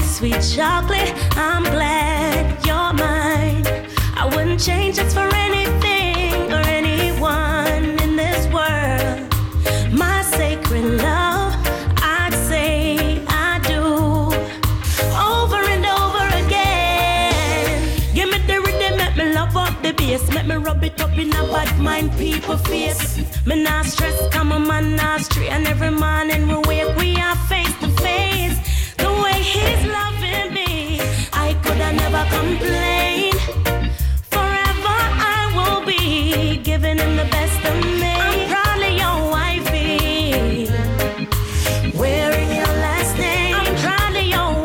sweet chocolate. I'm glad you're mine. I wouldn't change this for anything or anyone in this world. My sacred love, I'd say I do. Over and over again. Give me the rhythm, make me love up the bass. Make me rub it up in a bad mind people face. Me not stress, come a man not straight. And every morning we wake, we are face to face. The way he's loving me, I could have never complain. Forever I will be giving him the best of me. I'm proudly your wifey, wearing your last name. I'm proudly your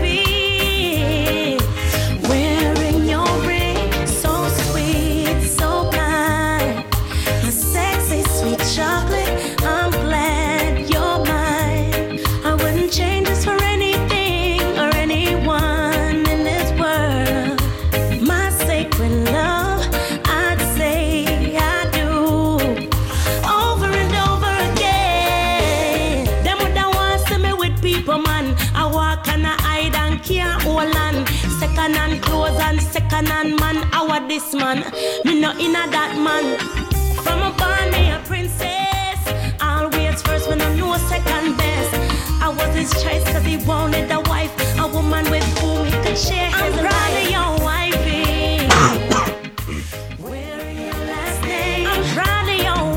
wifey, wearing your ring. So sweet, so kind, a sexy sweet chocolate. I'm glad you're mine. I wouldn't change this for anything or anyone in this world. My sacred love, I'd say I do. Over and over again. Them would have want to see me with people, man. I walk and I hide and can't hold on. Second hand clothes and second hand man. I want this man. Me not in a that man. From a born me a princess. Always first when I know second best. I was his choice cause he wanted a wife. A woman with whom he could share his life. I'm proud of your wifey, wearing your last name. I'm proud of your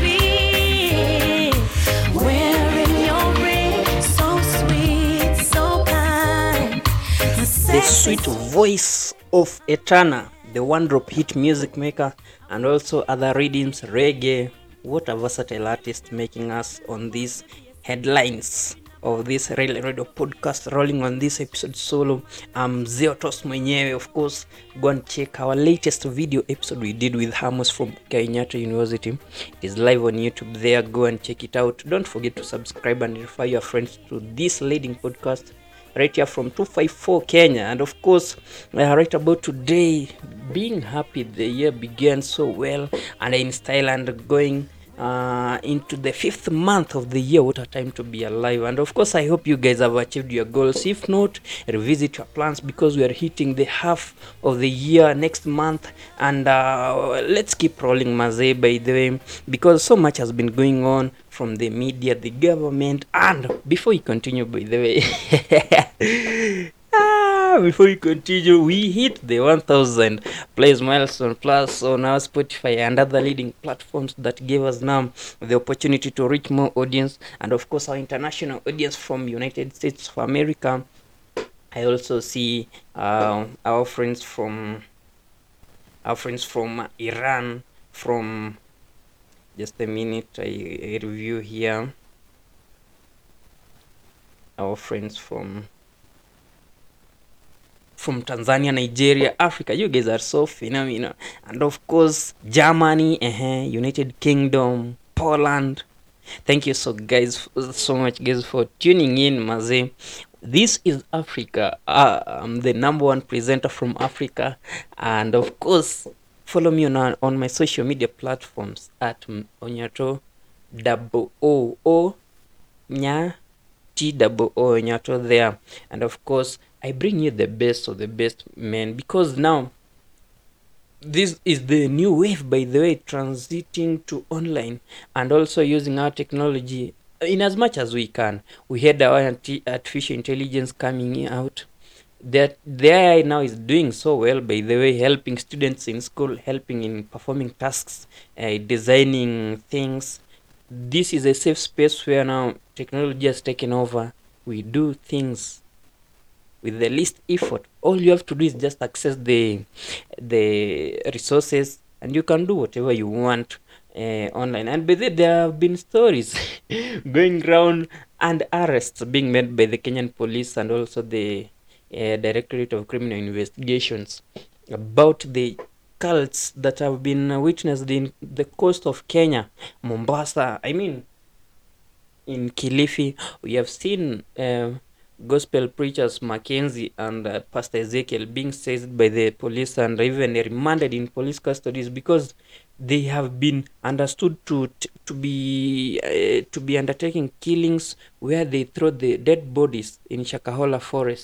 wifey, wearing your ring. So sweet, so kind. The sweet voice of Etana, the one drop hit music maker, and also other rhythms, reggae. What a versatile artist making us on these headlines of this Rail Radio podcast, rolling on this episode solo. I'm Zeotos mwenyewe. Of course, go and check our latest video episode we did with Hamos from Kenyatta University. It is live on YouTube there. Go and check it out. Don't forget to subscribe and refer your friends to this leading podcast right here from 254 Kenya. And of course, right about today, being happy the year began so well and in style and going into the 5th month of the year. What a time to be alive. And of course, I hope you guys have achieved your goals. If not, revisit your plans because we are hitting the half of the year next month. And let's keep rolling, Maze, by the way, because so much has been going on from the media, the government. And before you continue, by the way, before we continue, we hit the 1000 plays milestone plus on our Spotify and other leading platforms that gave us now the opportunity to reach more audience, and of course our international audience from United States of America. I also see our friends from Iran. From just a minute, I review here our friends from Tanzania, Nigeria, Africa. You guys are so phenomenal. And of course, Germany, United Kingdom, Poland. Thank you so much guys for tuning in, Maze. This is Africa. I'm the number one presenter from Africa. And of course, follow me on my social media platforms at Onyato OO Nya TOO Onyato there. And of course, I bring you the best of the best, men, because now this is the new wave, by the way, transiting to online and also using our technology in as much as we can. We had our artificial intelligence coming out. That the AI now is doing so well, by the way, helping students in school, helping in performing tasks, designing things. This is a safe space where now technology has taken over. We do things with the least effort. All you have to do is just access the resources, and you can do whatever you want online. And by that, there have been stories going around and arrests being made by the Kenyan police and also the Directorate of Criminal Investigations about the cults that have been witnessed in the coast of Kenya, Mombasa. I mean, in Kilifi, we have seen gospel preachers Mackenzie and Pastor Ezekiel being seized by the police and even remanded in police custodies because they have been understood to be undertaking killings where they throw the dead bodies in Shakahola forest.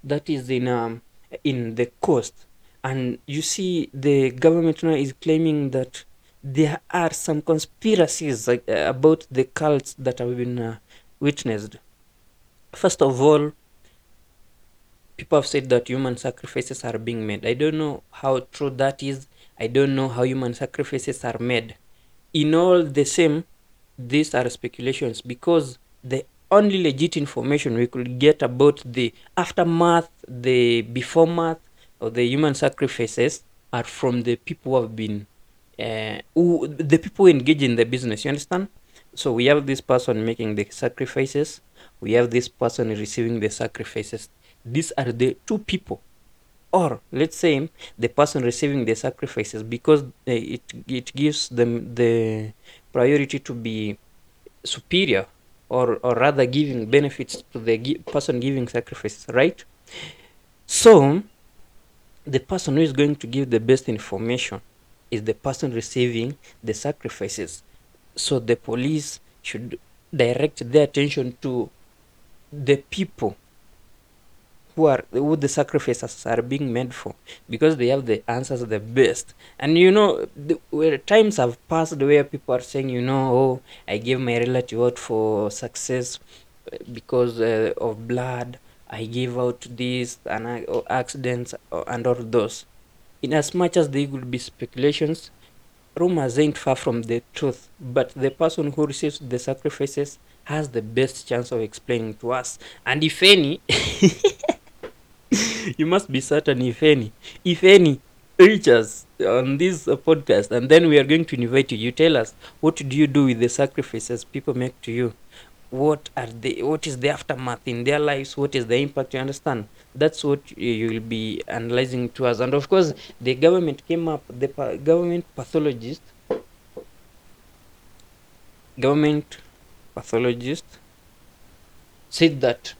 that is in the coast. And you see the government now is claiming that there are some conspiracies like, about the cults that have been witnessed. First of all, people have said that human sacrifices are being made. I don't know how true that is. I don't know how human sacrifices are made. In all the same, these are speculations because the only legit information we could get about the aftermath, the before math of the human sacrifices are from the people who have been the people who engage in the business. You understand? So we have this person making the sacrifices, we have this person receiving the sacrifices. These are the two people, or let's say the person receiving the sacrifices, because it gives them the priority to be superior, or rather giving benefits to the person giving sacrifices, right? So the person who is going to give the best information is the person receiving the sacrifices. So the police should direct their attention to the people who the sacrifices are being made for, because they have the answers the best. And where times have passed where people are saying, oh, I gave my relative out for success because of blood, I gave out this and or accidents and all those. In as much as they could be speculations, rumors ain't far from the truth, but the person who receives the sacrifices has the best chance of explaining to us. And if any, you must be certain, if any reach us on this podcast, and then we are going to invite you. You tell us, what do you do with the sacrifices people make to you? What is the aftermath in their lives? What is the impact? You understand? That's what you will be analyzing to us. And of course, the government came up, the government pathologist said that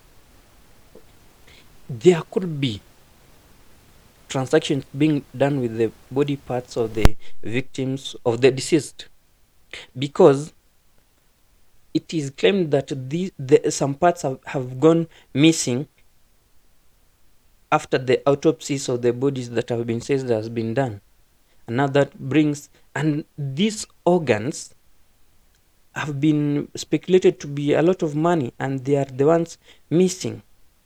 there could be transactions being done with the body parts of the victims of the deceased, because it is claimed that some parts have gone missing after the autopsies of the bodies that have been said has been done. And now that brings, and these organs have been speculated to be a lot of money, and they are the ones missing.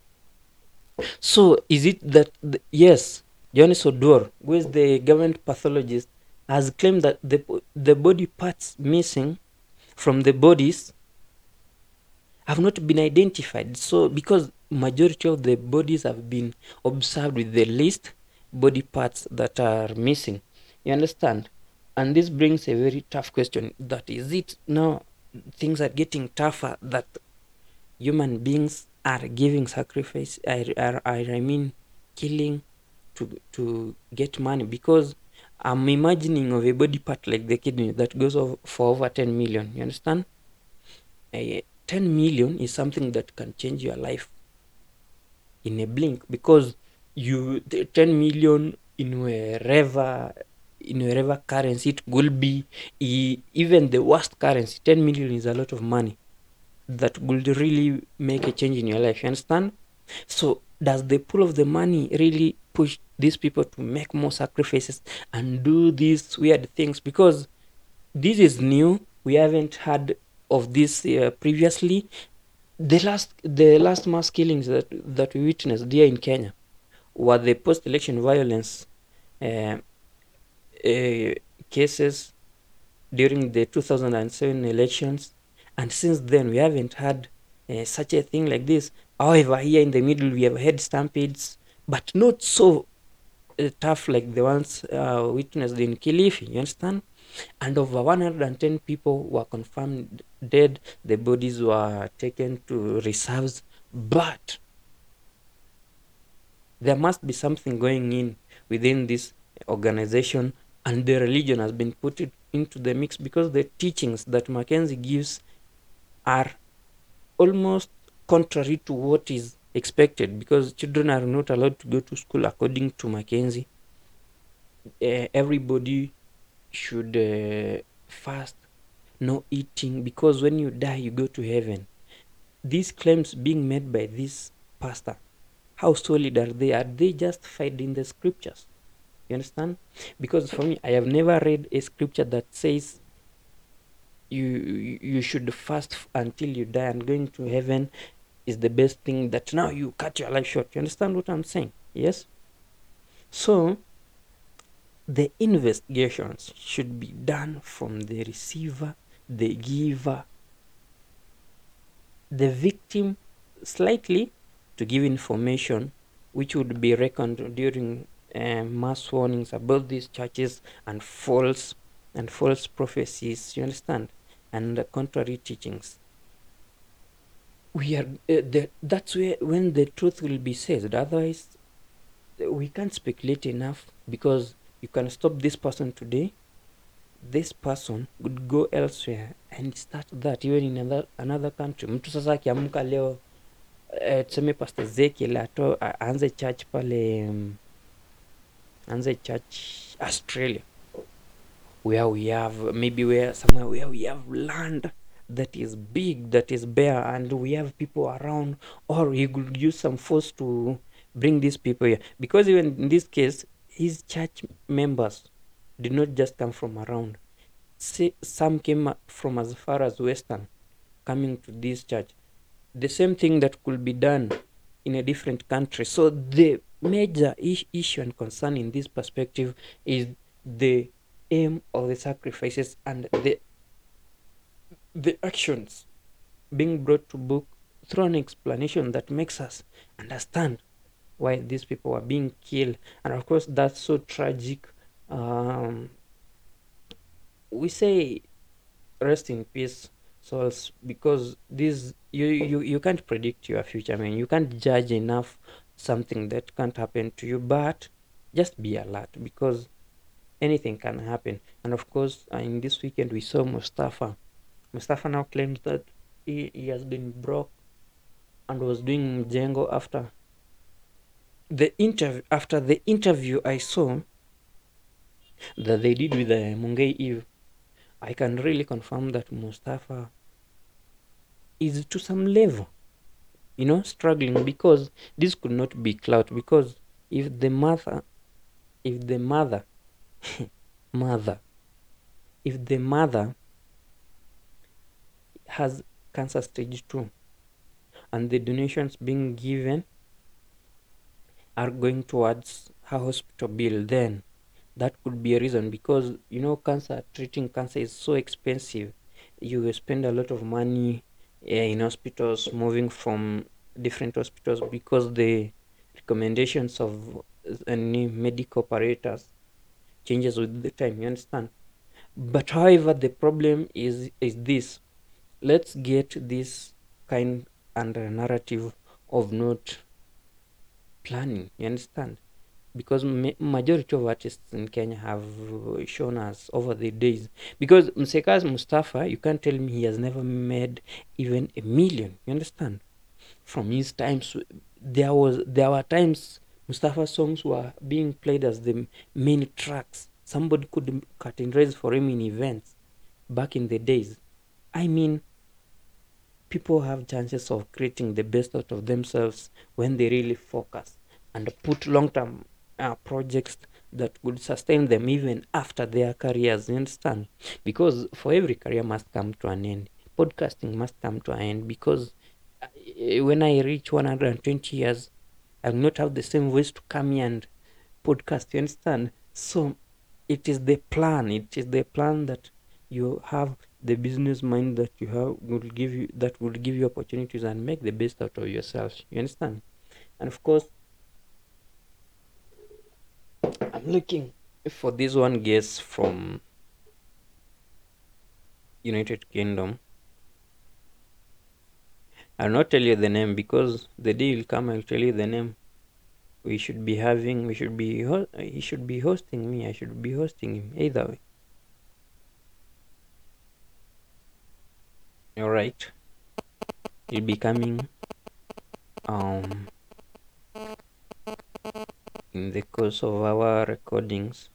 So is it that yes, Jonas Odor, who is the government pathologist, has claimed that the body parts missing from the bodies have not been identified. So because majority of the bodies have been observed with the least body parts that are missing. You understand? And this brings a very tough question. That is it now, things are getting tougher, that human beings are giving sacrifice, I mean killing to get money, because I'm imagining of a body part like the kidney that goes for over 10 million. You understand? 10 million is something that can change your life in a blink, because the 10 million in wherever currency it could be, even the worst currency, 10 million is a lot of money that would really make a change in your life. You understand? So does the pool of the money really push these people to make more sacrifices and do these weird things? Because this is new. We haven't heard of this previously. The last mass killings that we witnessed here in Kenya were the post-election violence uh, cases during the 2007 elections, and since then we haven't had such a thing like this. However, here in the middle we have had stampedes, but not so tough like the ones witnessed in Kilifi. You understand? And over 110 people were confirmed dead. The bodies were taken to reserves, but there must be something going in within this organization, and the religion has been put into the mix, because the teachings that Mackenzie gives are almost contrary to what is expected, because children are not allowed to go to school according to Mackenzie. Everybody should fast, no eating, because when you die you go to heaven. These claims being made by this pastor how solid are they? Are they justified in the scriptures? You understand? Because for me, I have never read a scripture that says you should fast until you die, and going to heaven is the best thing, that now you cut your life short. You understand what I'm saying? Yes. So the investigations should be done from the receiver, the giver, the victim, slightly, to give information which would be reckoned during mass warnings about these churches and false prophecies. You understand? And contrary teachings. We are that's where when the truth will be said. Otherwise, we can't speculate enough, because you can stop this person today, this person would go elsewhere and start that even in another country. Mtu sasa akiamka leo tuseme Pastor Ezekiel aanze church pale aanze church Australia, where we have maybe somewhere where we have land that is big, that is bare, and we have people around, or he could use some force to bring these people here. Because even in this case, his church members did not just come from around. Some came from as far as Western, coming to this church. The same thing that could be done in a different country. So the major issue and concern in this perspective is the aim of the sacrifices and the actions being brought to book through an explanation that makes us understand why these people are being killed. And of course, that's so tragic. We say rest in peace souls, because this you can't predict your future. I mean, you can't judge enough something that can't happen to you, but just be alert, because anything can happen. And of course, in this weekend we saw Mustafa now claims that he has been broke and was doing mjengo after the interview I saw that they did with Mungei Eve. I can really confirm that Mustafa is to some level, struggling, because this could not be clout. Because if the mother if the mother has cancer stage 2 and the donations being given are going towards her hospital bill, then that could be a reason. Because treating cancer is so expensive. You spend a lot of money in hospitals, moving from different hospitals, because the recommendations of any medical operators changes with the time. You understand? But however, the problem is this: let's get this kind under narrative of not planning. You understand? Because majority of artists in Kenya have shown us over the days. Because Mseka's Mustafa, you can't tell me he has never made even $1 million. You understand? From his times, there were times Mustafa's songs were being played as the main tracks. Somebody could cut and raise for him in events back in the days. I mean, people have chances of creating the best out of themselves when they really focus and put long-term projects that would sustain them even after their careers. You understand? Because for every career must come to an end. Podcasting must come to an end, because when I reach 120 years, I will not have the same voice to come here and podcast. You understand? So it is the plan. It is the plan that you have, the business mind that you have will give you opportunities and make the best out of yourself. You understand? And of course, I'm looking for this one guest from United Kingdom. I'll not tell you the name, because the day will come I'll tell you the name. He should be hosting me. I should be hosting him, either way. All right, he'll be coming in the course of our recordings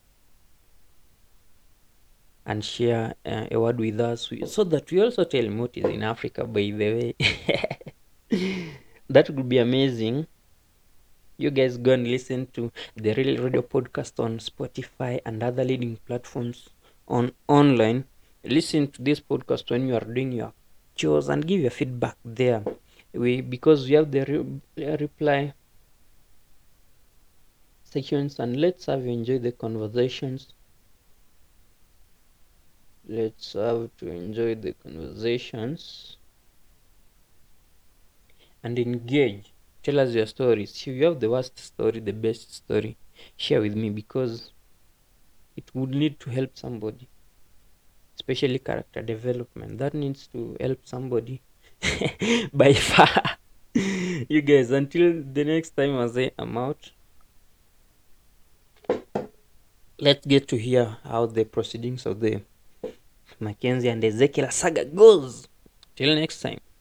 and share a word with us, so that we also tell what is in Africa, by the way. That would be amazing. You guys go and listen to the Real Radio podcast on Spotify and other leading platforms on online. Listen to this podcast when you are doing your chores and give your feedback there. Because we have the reply sections, and let's have you enjoy the conversations. Let's have to enjoy the conversations and engage. Tell us your stories. If you have the worst story, the best story, share with me, because it would need to help somebody, especially character development. That needs to help somebody by far. You guys, until the next time, as I am out, let's get to hear how the proceedings of the Mackenzie and Ezekiel saga goes. Till next time.